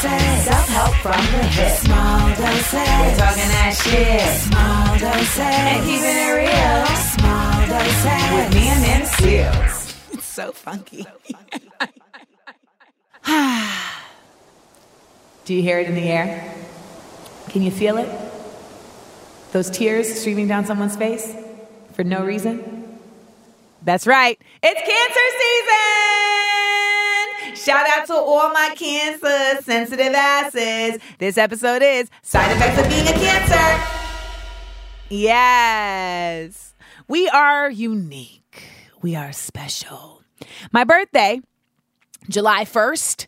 doses. Self-help from the hip. Small doses. We're talking that shit. Small doses. And keeping it real. Small doses. With me and Amanda Seales. It's so funky. Do you hear it in the air? Can you feel it? Those tears streaming down someone's face for no reason? That's right. It's cancer season! Shout out to all my cancer sensitive asses. This episode is Side Effects of Being a Cancer. Yes. We are unique. We are special. My birthday, July 1st,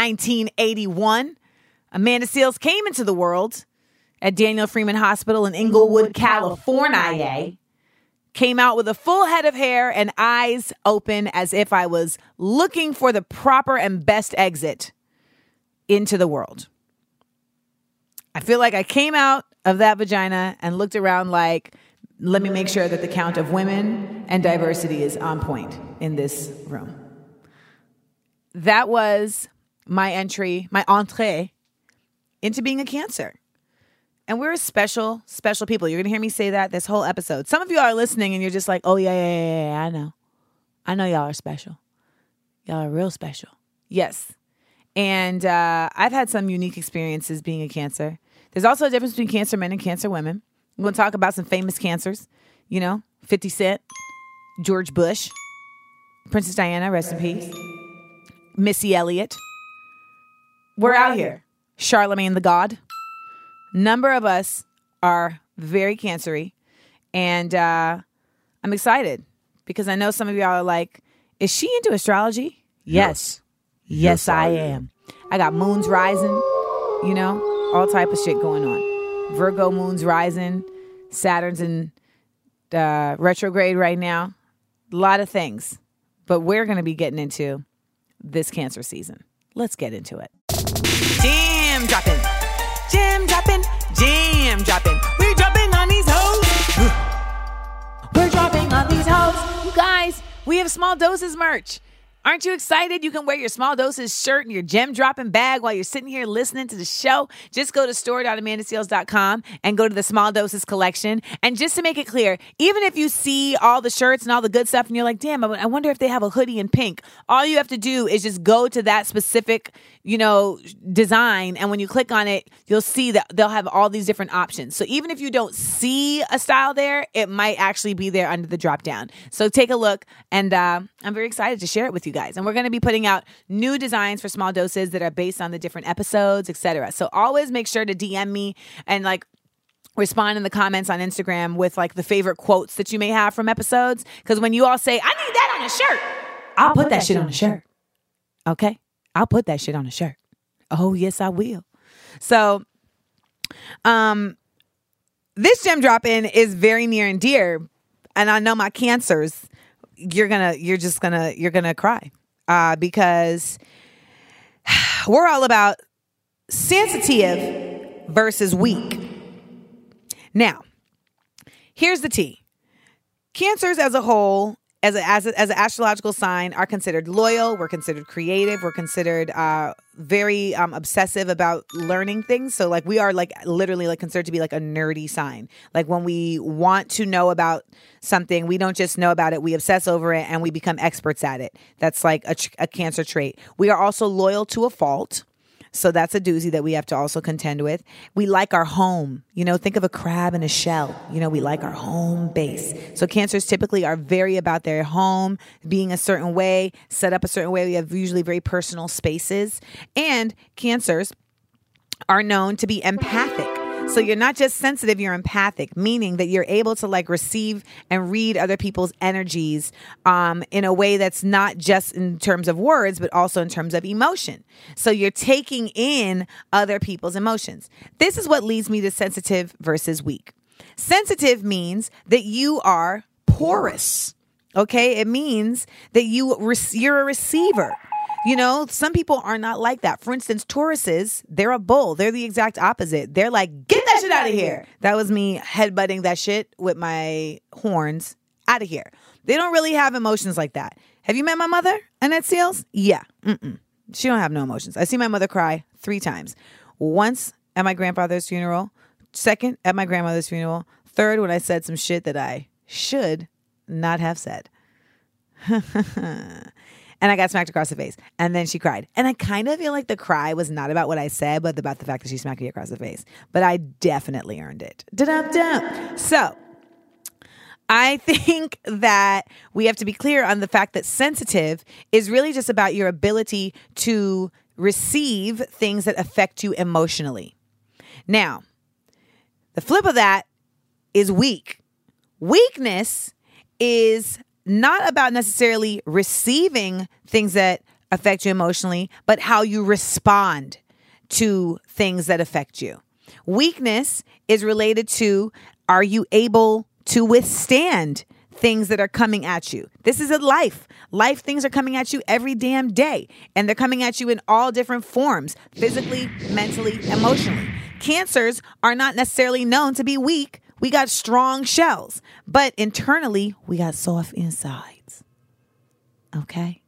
1981. Amanda Seales came into the world at Daniel Freeman Hospital in Inglewood, California. Came out with a full head of hair and eyes open as if I was looking for the proper and best exit into the world. I feel like I came out of that vagina and looked around like, let me make sure that the count of women and diversity is on point in this room. That was my entree into being a Cancer. And we're special, special people. You're going to hear me say that this whole episode. Some of you are listening and you're just like, oh, yeah, I know. I know y'all are special. Y'all are real special. Yes. And I've had some unique experiences being a Cancer. There's also a difference between Cancer men and Cancer women. I'm going to talk about some famous Cancers. 50 Cent, George Bush, Princess Diana, rest in peace, Missy Elliott. We're out here. Charlemagne the God. Number of us are very cancery, and I'm excited because I know some of y'all are like, is she into astrology? Yes, I am. I got moons rising, all type of shit going on. Virgo moons rising, Saturn's in retrograde right now. A lot of things, but we're going to be getting into this Cancer season. Let's get into it. Jam dropping. Jam dropping, jam dropping. We're dropping on these hoes. We're dropping on these hoes. You guys, we have Small Doses merch. Aren't you excited? You can wear your Small Doses shirt and your gem dropping bag while you're sitting here listening to the show. Just go to store.amandaseales.com and go to the Small Doses collection. And just to make it clear, even if you see all the shirts and all the good stuff and you're like, damn, I wonder if they have a hoodie in pink. All you have to do is just go to that specific, design. And when you click on it, you'll see that they'll have all these different options. So even if you don't see a style there, it might actually be there under the drop down. So take a look. And I'm very excited to share it with you guys. And we're going to be putting out new designs for Small Doses that are based on the different episodes, etc. So always make sure to DM me and respond in the comments on Instagram with the favorite quotes that you may have from episodes. Because when you all say, I need that on a shirt, I'll put that shit on a shirt. Okay? I'll put that shit on a shirt. Oh, yes, I will. So, this gem drop-in is very near and dear. And I know my Cancers, you're gonna cry. Because we're all about sensitive versus weak. Now, here's the tea. Cancers as a whole, as an astrological sign, are considered loyal. We're considered creative. We're considered very obsessive about learning things. So we are literally considered to be a nerdy sign. When we want to know about something, we don't just know about it. We obsess over it and we become experts at it. That's a Cancer trait. We are also loyal to a fault. So that's a doozy that we have to also contend with. We like our home. Think of a crab in a shell. We like our home base. So Cancers typically are very about their home being a certain way, set up a certain way. We have usually very personal spaces. And Cancers are known to be empathic. So you're not just sensitive, you're empathic, meaning that you're able to receive and read other people's energies in a way that's not just in terms of words, but also in terms of emotion. So you're taking in other people's emotions. This is what leads me to sensitive versus weak. Sensitive means that you are porous. Okay? It means that you're a receiver. Some people are not like that. For instance, Tauruses, they're a bull. They're the exact opposite. They're like, get that shit out of here. That was me headbutting that shit with my horns. Out of here. They don't really have emotions like that. Have you met my mother, Annette Seales? Yeah. She don't have no emotions. I see my mother cry 3 times. Once at my grandfather's funeral. Second at my grandmother's funeral. Third when I said some shit that I should not have said. And I got smacked across the face. And then she cried. And I kind of feel like the cry was not about what I said, but about the fact that she smacked me across the face. But I definitely earned it. Da-dum-dum. So I think that we have to be clear on the fact that sensitive is really just about your ability to receive things that affect you emotionally. Now, the flip of that is weak. Weakness is not about necessarily receiving things that affect you emotionally, but how you respond to things that affect you. Weakness is related to, are you able to withstand things that are coming at you? This is a life. Life things are coming at you every damn day. And they're coming at you in all different forms, physically, mentally, emotionally. Cancers are not necessarily known to be weak. We got strong shells, but internally we got soft insides. Okay.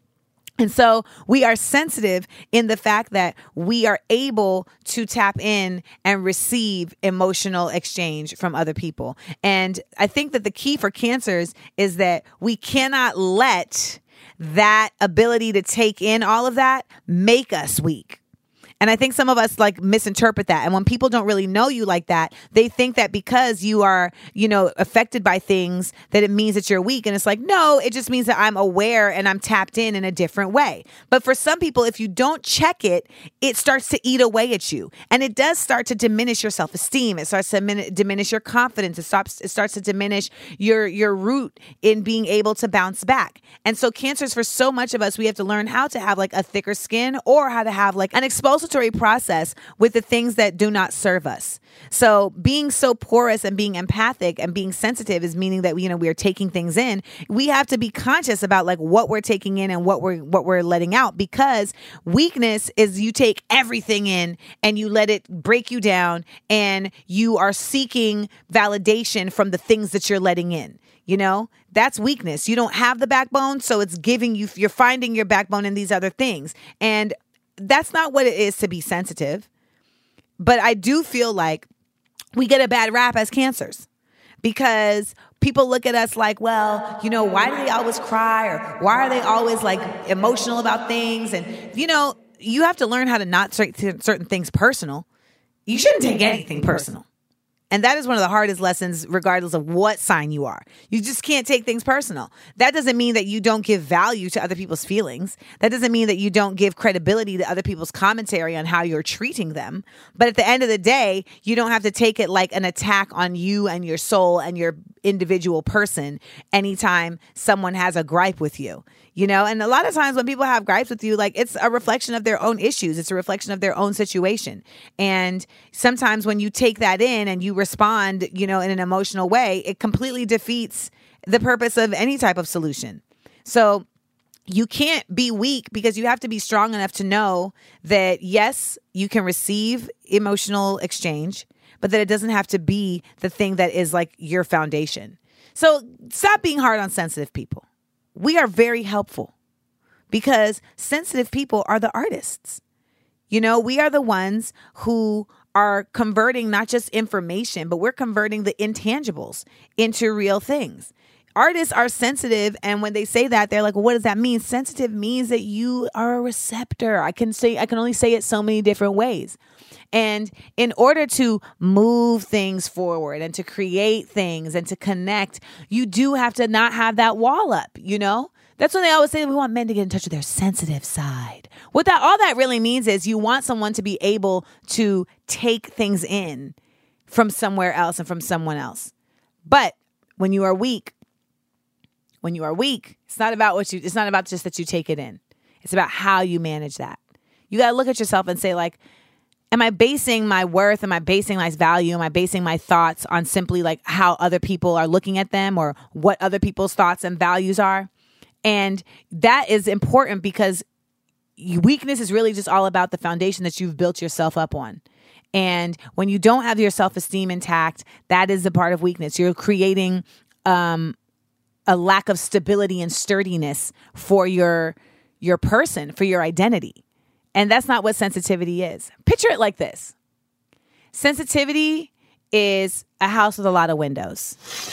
And so we are sensitive in the fact that we are able to tap in and receive emotional exchange from other people. And I think that the key for cancers is that we cannot let that ability to take in all of that make us weak. And I think some of us like misinterpret that. And when people don't really know you like that, they think that because you are, affected by things that it means that you're weak. And it's like, no, it just means that I'm aware and I'm tapped in a different way. But for some people, if you don't check it, it starts to eat away at you. And it does start to diminish your self-esteem. It starts to diminish your confidence. It starts to diminish your root in being able to bounce back. And so cancers, for so much of us, we have to learn how to have like a thicker skin or how to have like an expository process with the things that do not serve us. So being so porous and being empathic and being sensitive is meaning that we are taking things in. We have to be conscious about like what we're taking in and what we're letting out, because weakness is you take everything in and you let it break you down and you are seeking validation from the things that you're letting in. That's weakness. You don't have the backbone, so it's giving you're finding your backbone in these other things. And that's not what it is to be sensitive. But I do feel like we get a bad rap as cancers because people look at us like, well, why do they always cry? Or why are they always like emotional about things? And, you have to learn how to not take certain things personal. You shouldn't take anything personal. And that is one of the hardest lessons, regardless of what sign you are. You just can't take things personal. That doesn't mean that you don't give value to other people's feelings. That doesn't mean that you don't give credibility to other people's commentary on how you're treating them. But at the end of the day, you don't have to take it like an attack on you and your soul and your individual person anytime someone has a gripe with you. And a lot of times when people have gripes with you, like it's a reflection of their own issues. It's a reflection of their own situation. And sometimes when you take that in and you respond, in an emotional way, it completely defeats the purpose of any type of solution. So you can't be weak because you have to be strong enough to know that, yes, you can receive emotional exchange, but that it doesn't have to be the thing that is like your foundation. So stop being hard on sensitive people. We are very helpful because sensitive people are the artists. We are the ones who are converting not just information, but we're converting the intangibles into real things. Artists are sensitive, and when they say that, they're like, well, what does that mean? Sensitive means that you are a receptor. I can only say it so many different ways. And in order to move things forward and to create things and to connect, you do have to not have that wall up, That's when they always say we want men to get in touch with their sensitive side. All that really means is you want someone to be able to take things in from somewhere else and from someone else. But when you are weak, it's not about just that you take it in. It's about how you manage that. You got to look at yourself and say, like, am I basing my worth? Am I basing my value? Am I basing my thoughts on simply like how other people are looking at them or what other people's thoughts and values are? And that is important because weakness is really just all about the foundation that you've built yourself up on. And when you don't have your self-esteem intact, that is a part of weakness. You're creating a lack of stability and sturdiness for your your person, for your identity. And that's not what sensitivity is. Picture it like this. Sensitivity is a house with a lot of windows.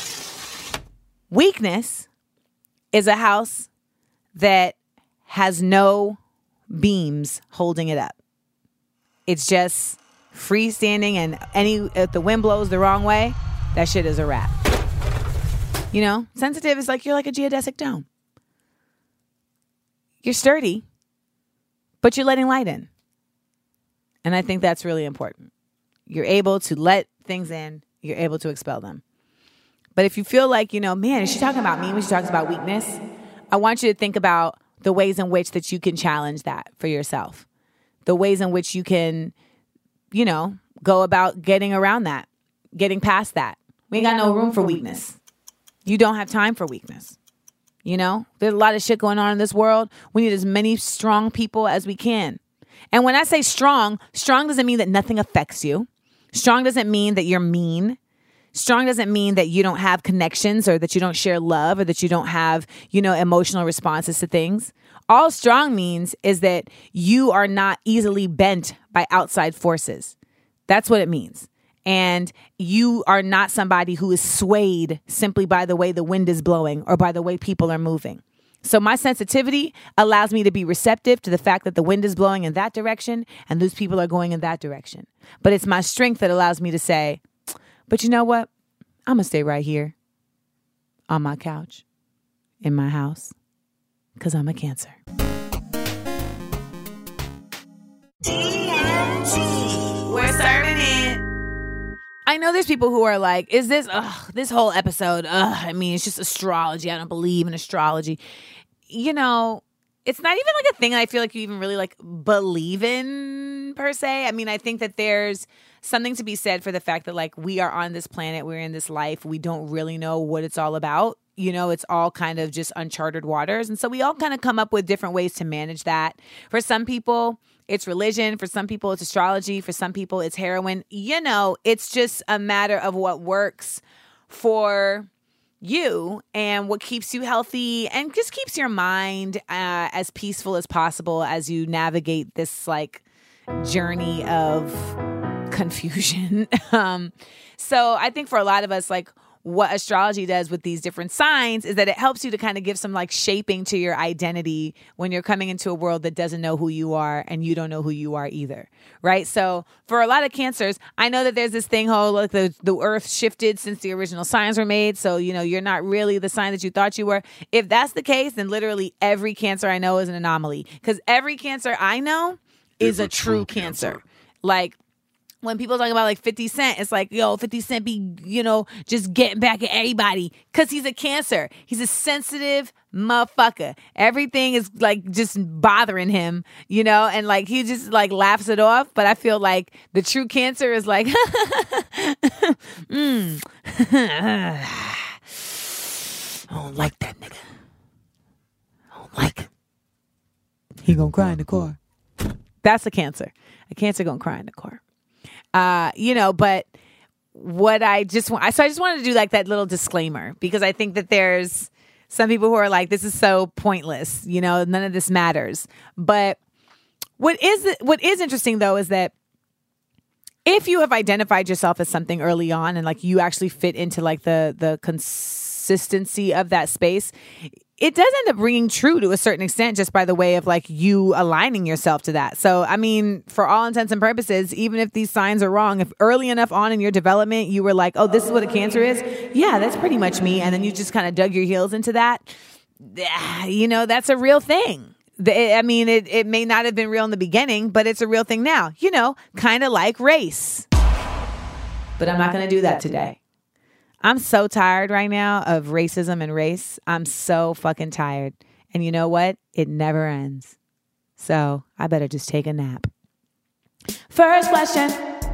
Weakness is a house that has no beams holding it up. It's just freestanding, and if the wind blows the wrong way, that shit is a wrap. You know, sensitive is like you're like a geodesic dome. You're sturdy, but you're letting light in. And I think that's really important. You're able to let things in. You're able to expel them. But if you feel like, man, is she talking about me when she talks about weakness? I want you to think about the ways in which that you can challenge that for yourself. The ways in which you can, go about getting around that, getting past that. We ain't got no room for weakness. You don't have time for weakness. There's a lot of shit going on in this world. We need as many strong people as we can. And when I say strong doesn't mean that nothing affects you. Strong doesn't mean that you're mean. Strong doesn't mean that you don't have connections or that you don't share love or that you don't have, emotional responses to things. All strong means is that you are not easily bent by outside forces. That's what it means. And you are not somebody who is swayed simply by the way the wind is blowing or by the way people are moving. So my sensitivity allows me to be receptive to the fact that the wind is blowing in that direction and those people are going in that direction. But it's my strength that allows me to say, but you know what? I'm going to stay right here on my couch in my house because I'm a Cancer. DMT. We're serving it. I know there's people who are like, is this whole episode, it's just astrology. I don't believe in astrology. It's not even like a thing I feel like you even really like believe in per se. I think that there's something to be said for the fact that like we are on this planet, we're in this life. We don't really know what it's all about. It's all kind of just uncharted waters. And so we all kind of come up with different ways to manage that. For some people, it's religion. For some people, it's astrology. For some people, it's heroin. It's just a matter of what works for you and what keeps you healthy and just keeps your mind as peaceful as possible as you navigate this like journey of confusion. So I think for a lot of us, like what astrology does with these different signs is that it helps you to kind of give some like shaping to your identity when you're coming into a world that doesn't know who you are and you don't know who you are either. Right. So for a lot of Cancers, I know that there's this thing, like the earth shifted since the original signs were made. So, you're not really the sign that you thought you were. If that's the case, then literally every Cancer I know is an anomaly because every Cancer I know is a true Cancer. Like, when people talk about like 50 Cent, it's like, 50 Cent be, just getting back at everybody because he's a Cancer. He's a sensitive motherfucker. Everything is like just bothering him, and like he just like laughs it off. But I feel like the true Cancer is like, I don't like that nigga. I don't like it. He gonna cry in the car. That's a Cancer. A Cancer gonna cry in the car. But what I just wanted to do like that little disclaimer because I think that there's some people who are like, this is so pointless, none of this matters. But what is interesting though is that if you have identified yourself as something early on and like you actually fit into like the consistency of that space, it does end up ringing true to a certain extent just by the way of like you aligning yourself to that. So, for all intents and purposes, even if these signs are wrong, if early enough on in your development, you were like, oh, this is what a Cancer is. Yeah, that's pretty much me. And then you just kind of dug your heels into that. That's a real thing. It may not have been real in the beginning, but it's a real thing now, kind of like race. But I'm not going to do that today. I'm so tired right now of racism and race. I'm so fucking tired. And you know what? It never ends. So I better just take a nap. First question.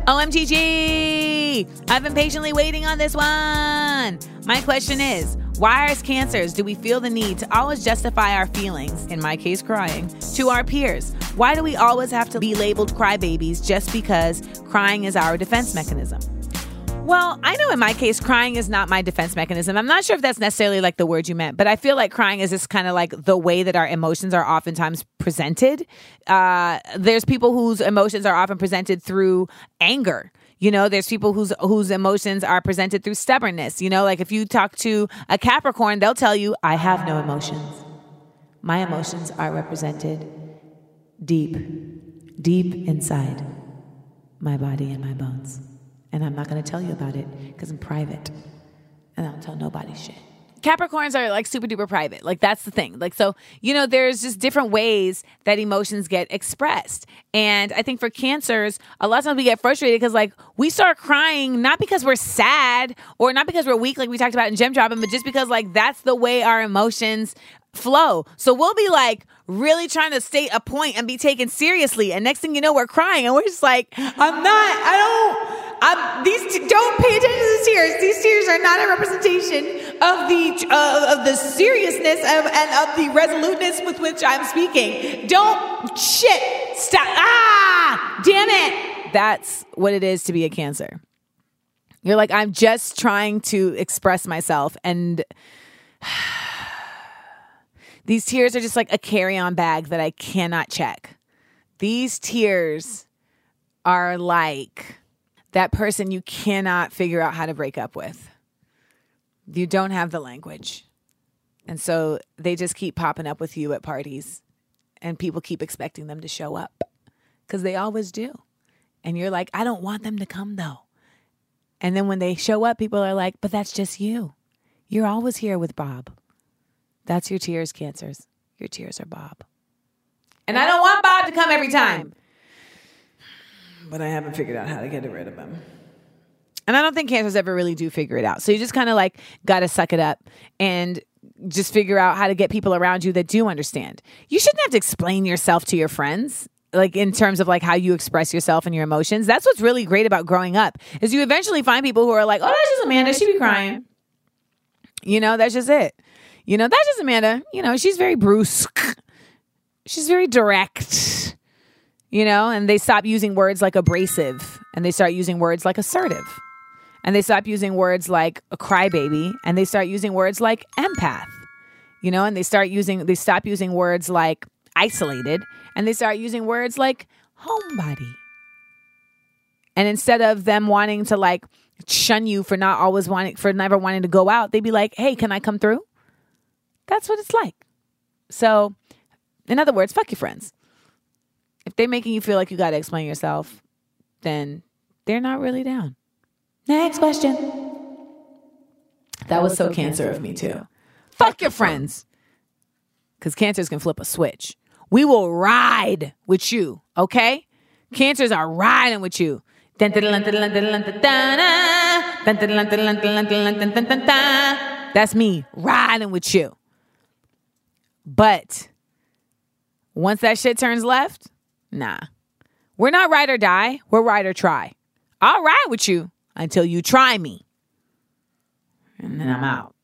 OMGG. I've been patiently waiting on this one. My question is, why as Cancers do we feel the need to always justify our feelings, in my case crying, to our peers? Why do we always have to be labeled crybabies just because crying is our defense mechanism? Well, I know in my case, crying is not my defense mechanism. I'm not sure if that's necessarily like the word you meant, but I feel like crying is just kind of like the way that our emotions are oftentimes presented. There's people whose emotions are often presented through anger. You know, there's people whose emotions are presented through stubbornness. You know, like if you talk to a Capricorn, they'll tell you, I have no emotions. My emotions are represented deep inside my body and my bones. And I'm not going to tell you about it because I'm private. And I don't tell nobody shit. Capricorns are like super duper private. Like that's the thing. Like, so, you know, there's just different ways that emotions get expressed. And I think for Cancers, a lot of times we get frustrated because like we start crying, not because we're sad or not because we're weak, like we talked about in Gem Dropping, but just because like that's the way our emotions flow. So we'll be like really trying to state a point and be taken seriously. And next thing you know, we're crying and we're just like, don't pay attention to these tears. These tears are not a representation of the seriousness and of the resoluteness with which I'm speaking. Stop. Damn it. That's what it is to be a Cancer. You're like, I'm just trying to express myself, and these tears are just like a carry-on bag that I cannot check. These tears are like that person you cannot figure out how to break up with. You don't have the language. And so they just keep popping up with you at parties. And people keep expecting them to show up. Because they always do. And you're like, I don't want them to come though. And then when they show up, people are like, but that's just you. You're always here with Bob. That's your tears, Cancers. Your tears are Bob. And I don't want Bob to come every time. But I haven't figured out how to get rid of him. And I don't think Cancers ever really do figure it out. So you just kind of like got to suck it up and just figure out how to get people around you that do understand. You shouldn't have to explain yourself to your friends, like in terms of like how you express yourself and your emotions. That's what's really great about growing up, is you eventually find people who are like, oh, that's just Amanda. She be crying. You know, that's just it. You know, that's just Amanda. You know, she's very brusque. She's very direct. You know, and they stop using words like abrasive and they start using words like assertive. And they stop using words like a crybaby and they start using words like empath. You know, and they stop using words like isolated and they start using words like homebody. And instead of them wanting to like shun you for never wanting to go out, they'd be like, hey, can I come through? That's what it's like. So, in other words, fuck your friends. If they're making you feel like you got to explain yourself, then they're not really down. Next question. That was so Cancer of me too. Fuck your friends. Because Cancers can flip a switch. We will ride with you, okay? Cancers are riding with you. That's me riding with you. But once that shit turns left, nah. We're not ride or die. We're ride or try. I'll ride with you until you try me. And then I'm out.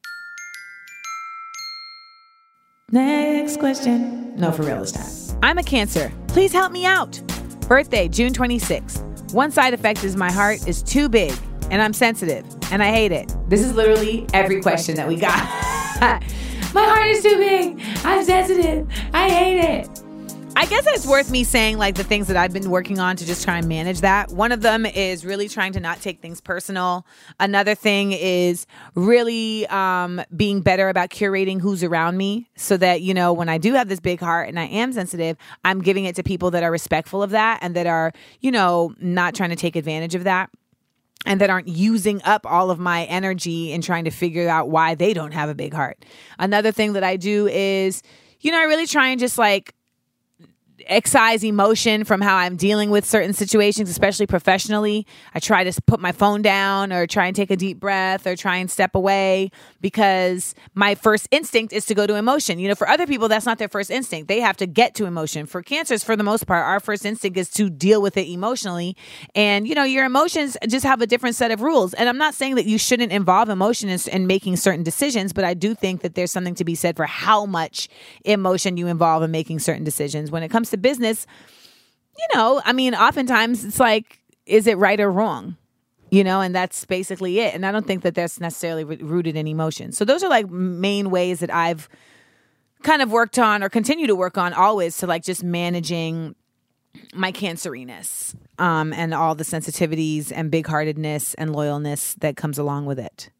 Next question. No, for real this time. I'm a Cancer. Please help me out. Birthday, June 26th. One side effect is my heart is too big and I'm sensitive and I hate it. This is literally every question that we got. My heart is too big. I'm sensitive. I hate it. I guess it's worth me saying like the things that I've been working on to just try and manage that. One of them is really trying to not take things personal. Another thing is really being better about curating who's around me so that, you know, when I do have this big heart and I am sensitive, I'm giving it to people that are respectful of that and that are, you know, not trying to take advantage of that. And that aren't using up all of my energy in trying to figure out why they don't have a big heart. Another thing that I do is, you know, I really try and just like excise emotion from how I'm dealing with certain situations, especially professionally. I try to put my phone down or try and take a deep breath or try and step away because my first instinct is to go to emotion. You know, for other people, that's not their first instinct. They have to get to emotion. For Cancers, for the most part, our first instinct is to deal with it emotionally. And, you know, your emotions just have a different set of rules. And I'm not saying that you shouldn't involve emotion in making certain decisions, but I do think that there's something to be said for how much emotion you involve in making certain decisions. When it comes to business, you know, I mean, oftentimes it's like, is it right or wrong? and that's basically it. And I don't think that that's necessarily rooted in emotion. So those are like main ways that I've kind of worked on or continue to work on always to like just managing my canceriness and all the sensitivities and big-heartedness and loyalness that comes along with it.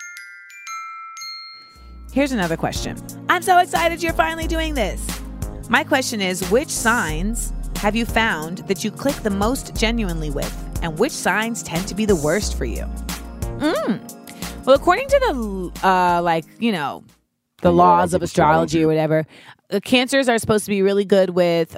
Here's another question. I'm so excited you're finally doing this. My question is, which signs have you found that you click the most genuinely with? And which signs tend to be the worst for you? Well, according to the, the laws of astrology or whatever, Cancers are supposed to be really good with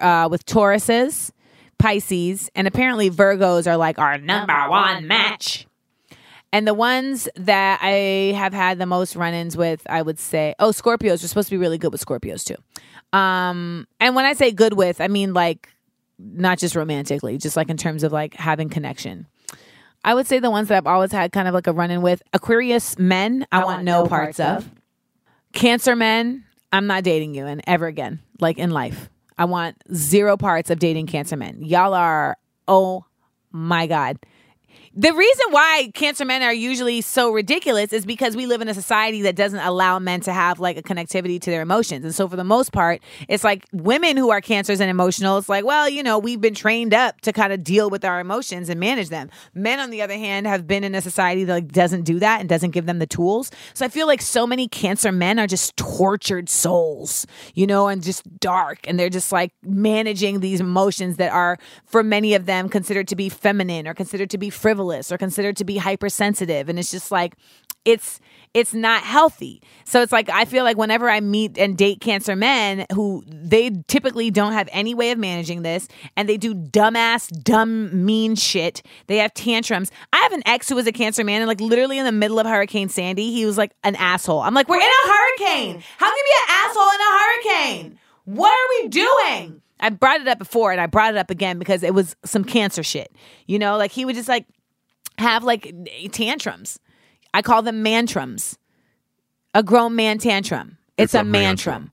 Tauruses, Pisces, and apparently Virgos are like our number one match. And the ones that I have had the most run-ins with, I would say, Scorpios are supposed to be really good with Scorpios too. And when I say good with, I mean like not just romantically, just like in terms of like having connection. I would say the ones that I've always had kind of like a run-in with, Aquarius men, I want no parts of. Cancer men, I'm not dating you and ever again, like in life. I want zero parts of dating Cancer men. Y'all are, oh my God. The reason why Cancer men are usually so ridiculous is because we live in a society that doesn't allow men to have like a connectivity to their emotions. And so for the most part, it's like women who are Cancers and emotional, it's like, well, we've been trained up to kind of deal with our emotions and manage them. Men, on the other hand, have been in a society that like doesn't do that and doesn't give them the tools. So I feel like so many Cancer men are just tortured souls, and just dark. And they're just like managing these emotions that are, for many of them, considered to be feminine or considered to be frivolous or considered to be hypersensitive. And it's just like, it's not healthy. So it's like, I feel like whenever I meet and date Cancer men who they typically don't have any way of managing this and they do dumb, mean shit. They have tantrums. I have an ex who was a Cancer man and like literally in the middle of Hurricane Sandy, he was like an asshole. I'm like, we're in a hurricane. How can you be an asshole in a hurricane? What are we doing? I brought it up before and I brought it up again because it was some Cancer shit. Like he would just like have like tantrums. I call them mantrums. A grown man tantrum. It's a mantrum.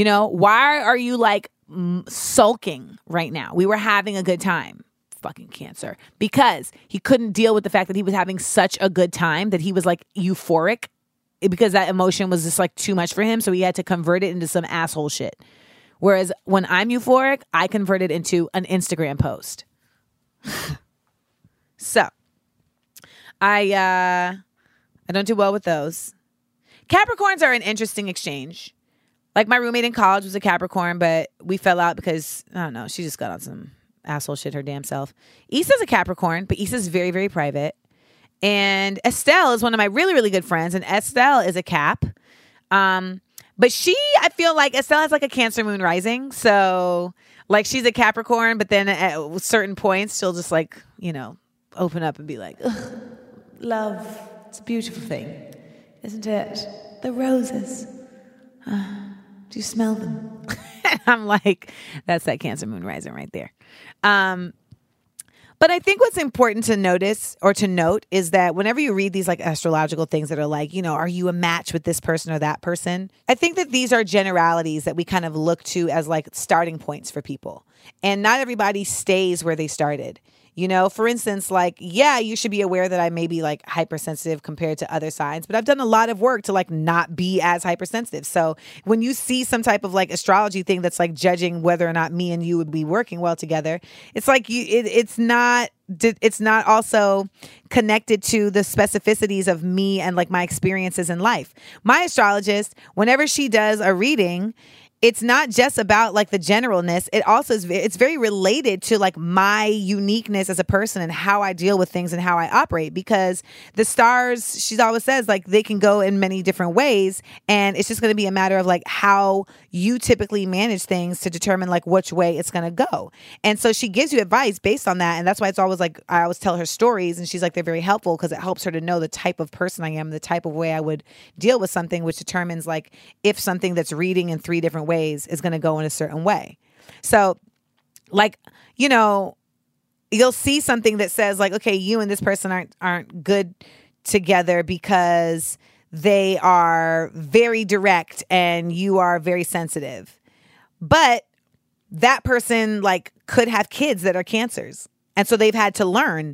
Why are you like sulking right now? We were having a good time. Fucking Cancer. Because he couldn't deal with the fact that he was having such a good time that he was like euphoric because that emotion was just like too much for him. So he had to convert it into some asshole shit. Whereas when I'm euphoric, I convert it into an Instagram post. So I don't do well with those. Capricorns are an interesting exchange. Like my roommate in college was a Capricorn, but we fell out because, I don't know, she just got on some asshole shit her damn self. Issa's a Capricorn, but Issa's very, very private. And Estelle is one of my really, really good friends, and Estelle is a Cap. But I feel like Estelle has like a Cancer moon rising. So like she's a Capricorn, but then at certain points, she'll just like, open up and be like, ugh. Love, it's a beautiful thing, isn't it? The roses. Do you smell them? I'm like, that's that Cancer moon rising right there. But I think what's important to notice or to note is that whenever you read these like astrological things that are like, are you a match with this person or that person? I think that these are generalities that we kind of look to as like starting points for people. And not everybody stays where they started. For instance, like, yeah, you should be aware that I may be like hypersensitive compared to other signs, but I've done a lot of work to like not be as hypersensitive. So when you see some type of like astrology thing that's like judging whether or not me and you would be working well together, it's like it's not also connected to the specificities of me and like my experiences in life. My astrologist, whenever she does a reading, it's not just about like the generalness. It also it's very related to like my uniqueness as a person and how I deal with things and how I operate, because the stars, she always says, like they can go in many different ways. And it's just going to be a matter of like how you typically manage things to determine like which way it's going to go. And so she gives you advice based on that. And that's why it's always like, I always tell her stories and she's like, they're very helpful because it helps her to know the type of person I am, the type of way I would deal with something, which determines like if something that's reading in 3 different ways is going to go in a certain way. So like, you'll see something that says like, okay, you and this person aren't good together because they are very direct and you are very sensitive. But that person like could have kids that are Cancers. And so they've had to learn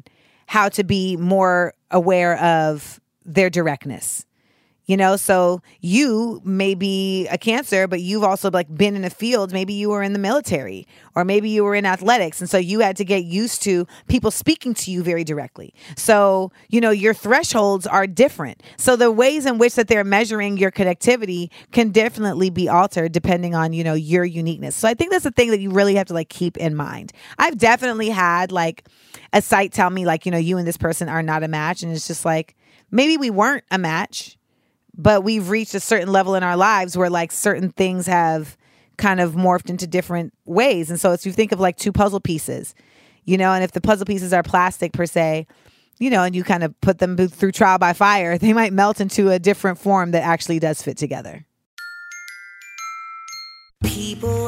how to be more aware of their directness. You know, so you may be a Cancer, but you've also like been in a field. Maybe you were in the military, or maybe you were in athletics. And so you had to get used to people speaking to you very directly. So, you know, your thresholds are different. So the ways in which that they're measuring your connectivity can definitely be altered depending on, you know, your uniqueness. So I think that's the thing that you really have to like keep in mind. I've definitely had like a site tell me like, you know, you and this person are not a match. And it's just like, maybe we weren't a match, but we've reached a certain level in our lives where like certain things have kind of morphed into different ways. And so if you think of like two puzzle pieces, you know, and if the puzzle pieces are plastic per se, you know, and you kind of put them through trial by fire, they might melt into a different form that actually does fit together. People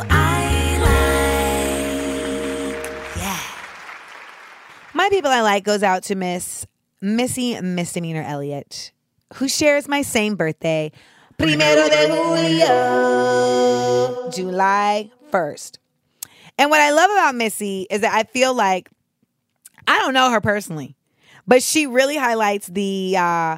I like. Yeah. My people I like goes out to Miss Missy Misdemeanor Elliott, who shares my same birthday, Primero de Julio, July 1st. And what I love about Missy is that I feel like, I don't know her personally, but she really highlights the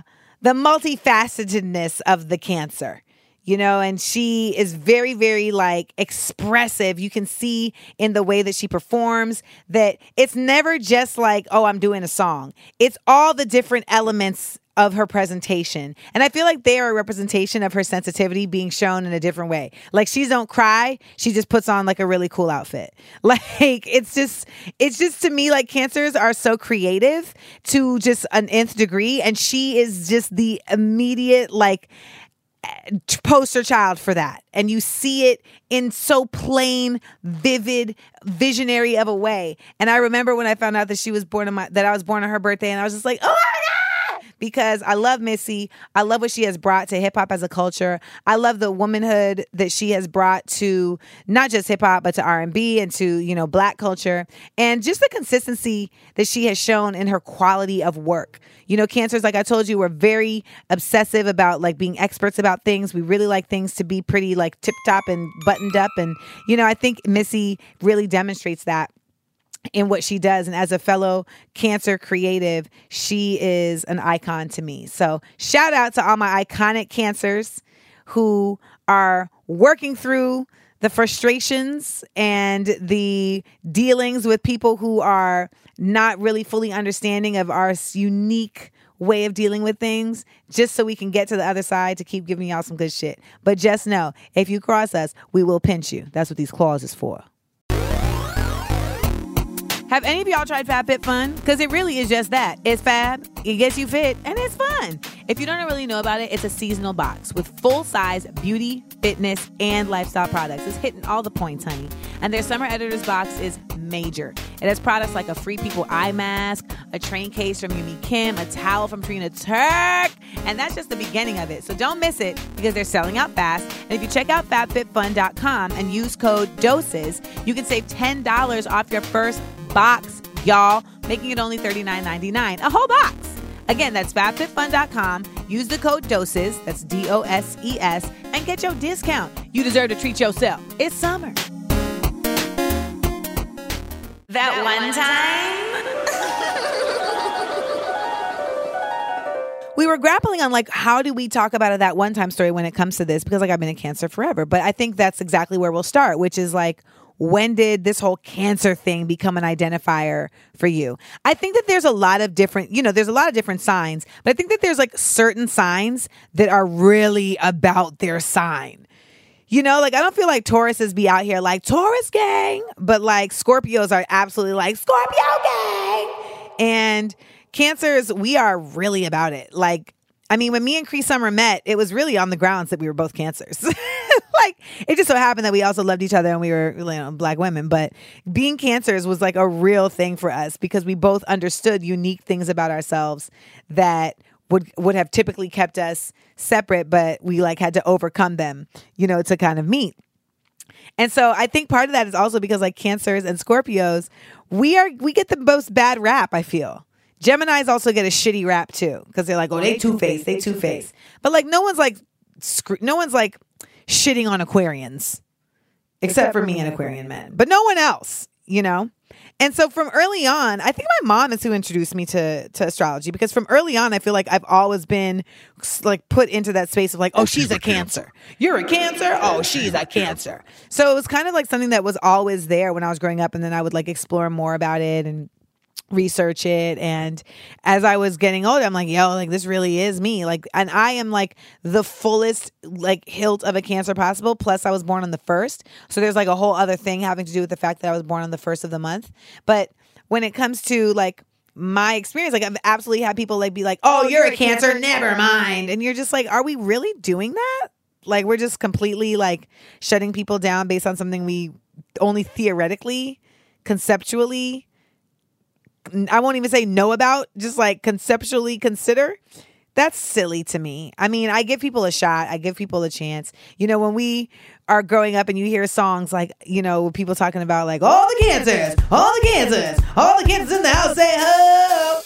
multifacetedness of the Cancer. You know, and she is very, very like expressive. You can see in the way that she performs that it's never just like, oh, I'm doing a song. It's all the different elements of her presentation. And I feel like they are a representation of her sensitivity being shown in a different way. Like she don't cry. She just puts on like a really cool outfit. Like it's just to me, like Cancers are so creative to just an nth degree. And she is just the immediate like poster child for that. And you see it in so plain, vivid, visionary of a way. And I remember when I found out that she was born that I was born on her birthday, and I was just like, oh my God, because I love Missy. I love what she has brought to hip hop as a culture. I love the womanhood that she has brought to not just hip hop, but to R&B and to, you know, Black culture, and just the consistency that she has shown in her quality of work. You know, Cancers, like I told you, we're very obsessive about like being experts about things. We really like things to be pretty like tip top and buttoned up. And, you know, I think Missy really demonstrates that in what she does. And as a fellow Cancer creative, she is an icon to me. So shout out to all my iconic Cancers who are working through the frustrations and the dealings with people who are not really fully understanding of our unique way of dealing with things, just so we can get to the other side to keep giving y'all some good shit. But just know, if you cross us, we will pinch you. That's what these claws is for. Have any of y'all tried FabFitFun? Because it really is just that. It's fab, it gets you fit, and it's fun. If you don't really know about it, it's a seasonal box with full-size beauty, fitness, and lifestyle products. It's hitting all the points, honey. And their summer editor's box is major. It has products like a Free People eye mask, a train case from Yumi Kim, a towel from Trina Turk, and that's just the beginning of it. So don't miss it because they're selling out fast. And if you check out FabFitFun.com and use code DOSES, you can save $10 off your first box, y'all, making it only $39.99, a whole box. Again, that's FabFitFun.com. Use the code DOSES, that's DOSES, and get your discount. You deserve to treat yourself. It's summer. That one time. We were grappling on like, how do we talk about that one time story when it comes to this? Because like I've been a Cancer forever, but I think that's exactly where we'll start, which is like, when did this whole Cancer thing become an identifier for you? I think that there's a lot of different, you know, there's a lot of different signs, but I think that there's like certain signs that are really about their sign. You know, like I don't feel like Tauruses be out here like Taurus gang, but like Scorpios are absolutely like Scorpio gang. And Cancers, we are really about it. Like, I mean, when me and Cree Summer met, it was really on the grounds that we were both Cancers. Like, it just so happened that we also loved each other and we were, you know, Black women. But being Cancers was like a real thing for us because we both understood unique things about ourselves that would have typically kept us separate, but we like had to overcome them, you know, to kind of meet. And so I think part of that is also because like Cancers and Scorpios, we get the most bad rap, I feel. Geminis also get a shitty rap too because they're like, oh, they two-faced, they two-faced. But like no one's like shitting on Aquarians except for me and Aquarian men, but no one else, you know? And so from early on, I think my mom is who introduced me to astrology, because from early on, I feel like I've always been like put into that space of like, oh, she's a Cancer. You're a Cancer? Oh, she's a Cancer. So it was kind of like something that was always there when I was growing up. And then I would like explore more about it and research it. And as I was getting older, I'm like, yo, like this really is me. Like, and I am like the fullest like hilt of a Cancer possible. Plus I was born on the 1st. So there's like a whole other thing having to do with the fact that I was born on the 1st of the month. But when it comes to like my experience, like I've absolutely had people like be like, oh, you're a Cancer, never mind. And you're just like, are we really doing that? Like we're just completely like shutting people down based on something we only theoretically, conceptually, I won't even say know about, just like conceptually consider. That's silly to me. I mean, I give people a shot. I give people a chance. You know, when we are growing up and you hear songs like, you know, people talking about like, all the Cancers, all the Cancers, all the Cancers in the house say, oh.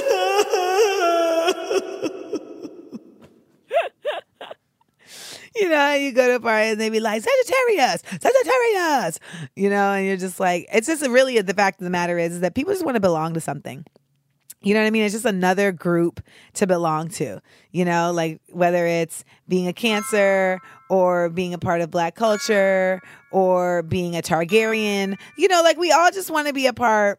You know, you go to a party and they be like, Sagittarius, Sagittarius, you know, and you're just like, it's just really the fact of the matter is that people just want to belong to something. You know what I mean? It's just another group to belong to, you know, like whether it's being a Cancer or being a part of Black culture or being a Targaryen, you know, like we all just want to be a part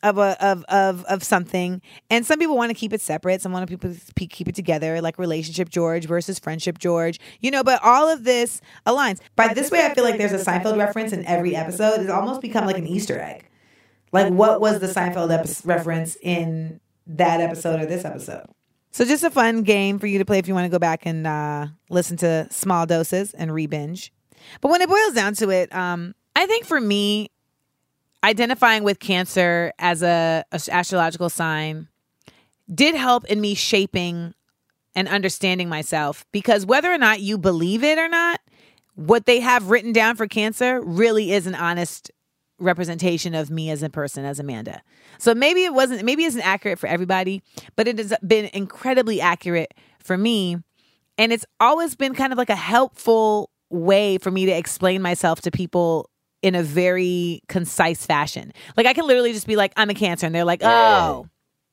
of something. And some people want to keep it separate. Some want to keep it together, like relationship George versus friendship George, you know, but all of this aligns. By this way, I feel like there's a Seinfeld reference in every episode. It's almost become like an Easter egg. Like what was the Seinfeld reference in that episode or this episode? So just a fun game for you to play if you want to go back and listen to Small Doses and re-binge. But when it boils down to it, I think for me, identifying with Cancer as a astrological sign did help in me shaping and understanding myself, because whether or not you believe it or not, what they have written down for Cancer really is an honest representation of me as a person, as Amanda. So maybe it isn't accurate for everybody, but it has been incredibly accurate for me. And it's always been kind of like a helpful way for me to explain myself to people in a very concise fashion. Like I can literally just be like, I'm a Cancer. And they're like, oh,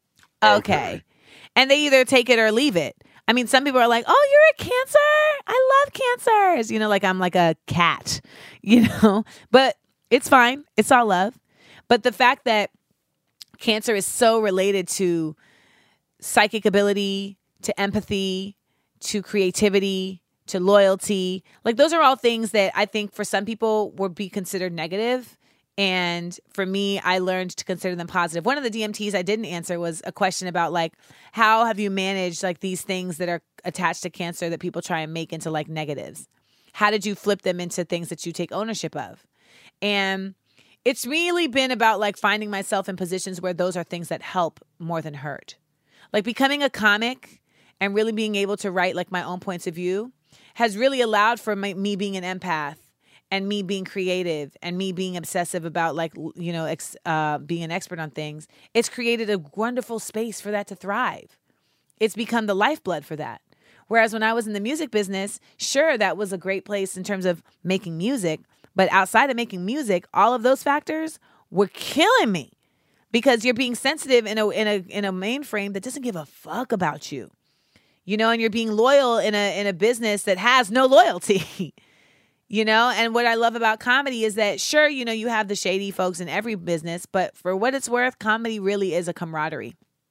okay. And they either take it or leave it. I mean, some people are like, oh, you're a Cancer? I love Cancers. You know, like I'm like a cat, you know, but it's fine. It's all love. But the fact that Cancer is so related to psychic ability, to empathy, to creativity, to loyalty, like those are all things that I think for some people would be considered negative. And for me, I learned to consider them positive. One of the DMTs I didn't answer was a question about like, how have you managed like these things that are attached to Cancer that people try and make into like negatives? How did you flip them into things that you take ownership of? And it's really been about like finding myself in positions where those are things that help more than hurt. Like becoming a comic and really being able to write like my own points of view has really allowed for me being an empath and me being creative and me being obsessive about like, you know, being an expert on things. It's created a wonderful space for that to thrive. It's become the lifeblood for that. Whereas when I was in the music business, sure, that was a great place in terms of making music. But outside of making music, all of those factors were killing me because you're being sensitive in a mainframe that doesn't give a fuck about you. You know, and you're being loyal in a business that has no loyalty, you know? And what I love about comedy is that, sure, you know, you have the shady folks in every business, but for what it's worth, comedy really is a camaraderie.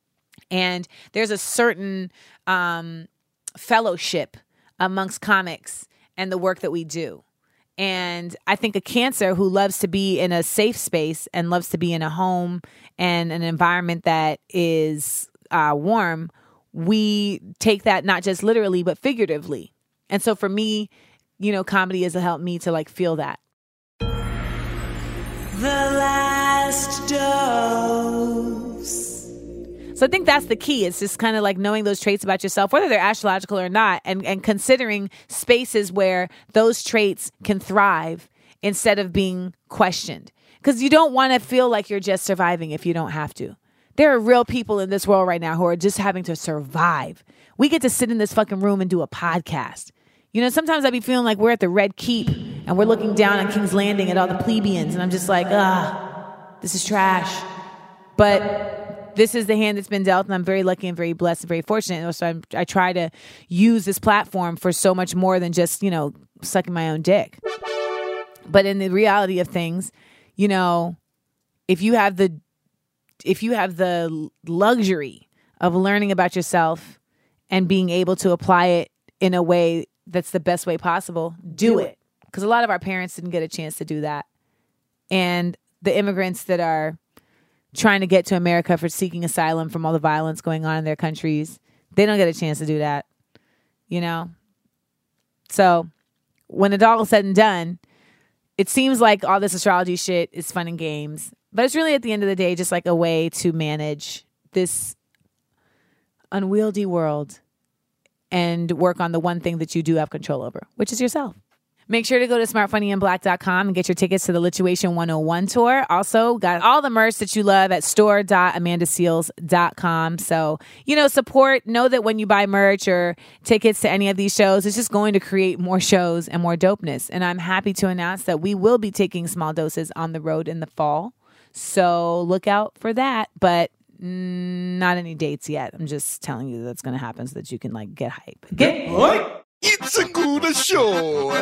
And there's a certain fellowship amongst comics and the work that we do. And I think a Cancer who loves to be in a safe space and loves to be in a home and an environment that is warm, we take that not just literally, but figuratively. And so for me, you know, comedy has helped me to like feel that. The last dose. So I think that's the key. It's just kind of like knowing those traits about yourself, whether they're astrological or not, and considering spaces where those traits can thrive instead of being questioned. Because you don't want to feel like you're just surviving if you don't have to. There are real people in this world right now who are just having to survive. We get to sit in this fucking room and do a podcast. You know, sometimes I be feeling like we're at the Red Keep and we're looking down on King's Landing at all the plebeians. And I'm just like, This is trash. But this is the hand that's been dealt, and I'm very lucky and very blessed and very fortunate. And so I try to use this platform for so much more than just, sucking my own dick. But in the reality of things, if you have the luxury of learning about yourself and being able to apply it in a way that's the best way possible, do it. Because a lot of our parents didn't get a chance to do that. And the immigrants that are trying to get to America for seeking asylum from all the violence going on in their countries, they don't get a chance to do that, So when it's all said and done, it seems like all this astrology shit is fun and games, but it's really at the end of the day just like a way to manage this unwieldy world and work on the one thing that you do have control over, which is yourself. Make sure to go to smartfunnyandblack.com and get your tickets to the Lituation 101 tour. Also, got all the merch that you love at store.amandaseals.com. So, support. Know that when you buy merch or tickets to any of these shows, it's just going to create more shows and more dopeness. And I'm happy to announce that we will be taking Small Doses on the road in the fall. So look out for that. But not any dates yet. I'm just telling you that's going to happen so that you can get hype. Get hype. It's a good show.